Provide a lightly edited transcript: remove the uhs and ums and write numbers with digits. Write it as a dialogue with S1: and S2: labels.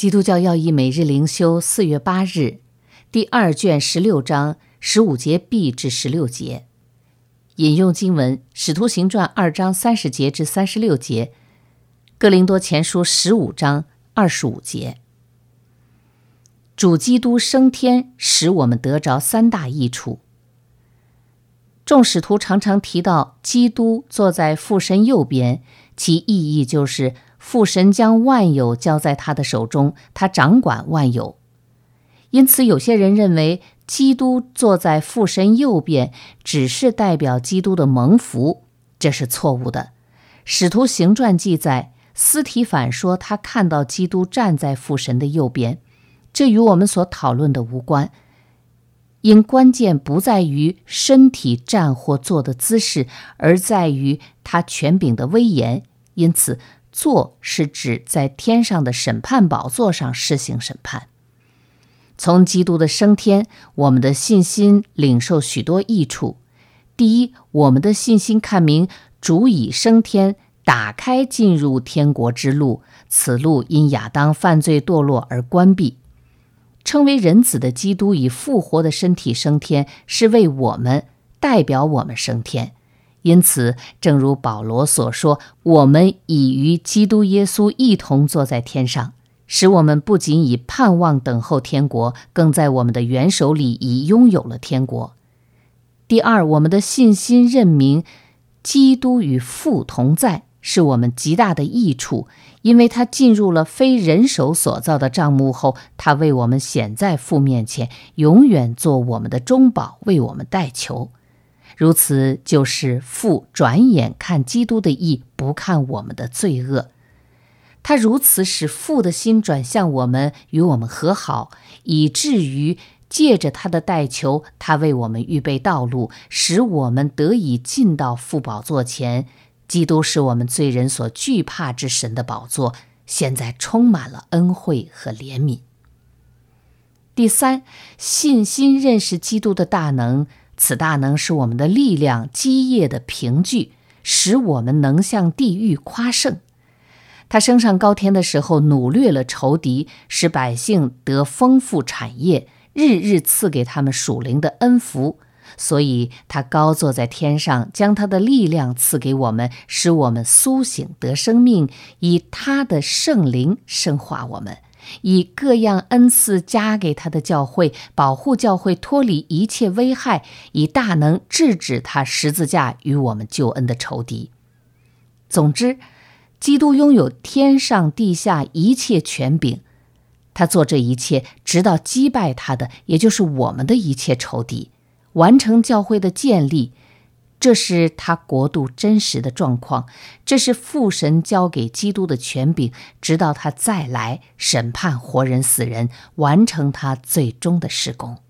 S1: 基督教要义每日灵修4月8日，第2卷16章15节 b 至16节。引用经文：使徒行传2章30节至36节，哥林多前书15章25节。主基督升天使我们得着3大益处。众使徒常常提到基督坐在父神右边，其意义就是父神将万有交在他的手中，他掌管万有。因此有些人认为基督坐在父神右边只是代表基督的蒙福，这是错误的。使徒行传记载，司提反说他看到基督站在父神的右边，这与我们所讨论的无关，因关键不在于身体站或坐的姿势，而在于他权柄的威严。因此坐是指在天上的审判宝座上施行审判。从基督的升天，我们的信心领受许多益处。第一，我们的信心看明主已升天，打开进入天国之路，此路因亚当犯罪堕落而关闭。称为人子的基督以复活的身体升天，是为我们，代表我们升天。因此正如保罗所说，我们已与基督耶稣一同坐在天上，使我们不仅以盼望等候天国，更在我们的元首里已拥有了天国。第二，我们的信心认明基督与父同在，是我们极大的益处，因为他进入了非人手所造的帐幕后，他为我们显在父面前，永远做我们的中保，为我们代求。如此就是父转眼看基督的义，不看我们的罪恶。他如此使父的心转向我们，与我们和好，以至于借着他的代求，他为我们预备道路，使我们得以进到父宝座前。基督是我们罪人所惧怕之神的宝座，现在充满了恩惠和怜悯。第三，信心认识基督的大能，此大能是我们的力量，基业的凭据，使我们能向地狱夸胜。他升上高天的时候，掳掠了仇敌，使百姓得丰富产业，日日赐给他们属灵的恩福。所以他高坐在天上，将他的力量赐给我们，使我们苏醒得生命，以他的圣灵生化我们，以各样恩赐加给他的教会，保护教会脱离一切危害，以大能制止他十字架与我们救恩的仇敌。总之，基督拥有天上地下一切权柄，他做这一切，直到击败他的，也就是我们的一切仇敌，完成教会的建立。这是他国度真实的状况，这是父神交给基督的权柄，直到他再来审判活人死人，完成他最终的事工。